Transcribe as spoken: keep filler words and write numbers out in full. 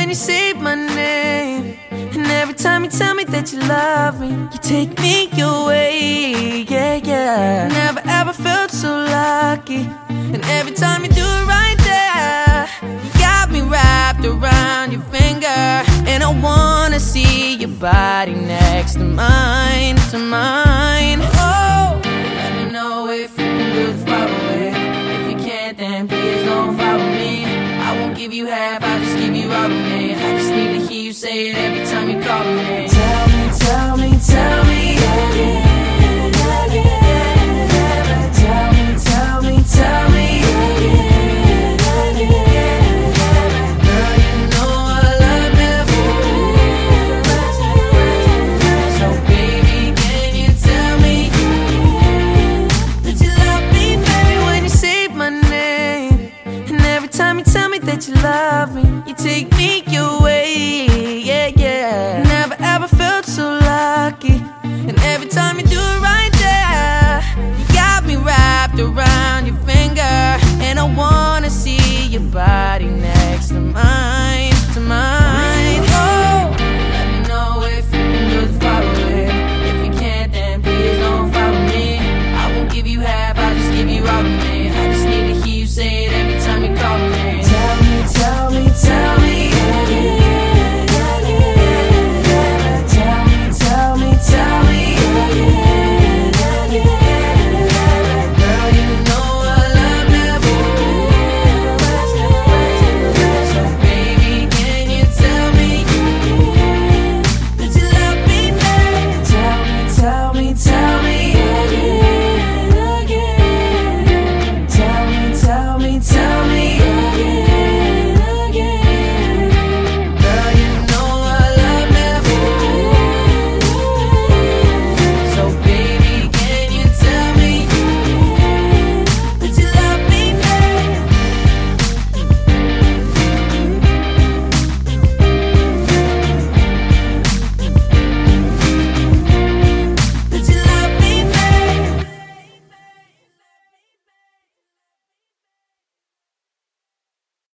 when you say my name, and every time you tell me that you love me, you take me away, yeah, yeah. Never ever felt so lucky, and every time you do it right there, you got me wrapped around your finger, and I wanna see your body next to mine, to mine. Oh, let me know if you can do the follow it. If you can't, then please don't follow me. I won't give you half, I'll just give you all of me. I just need to hear you say it every time you call me.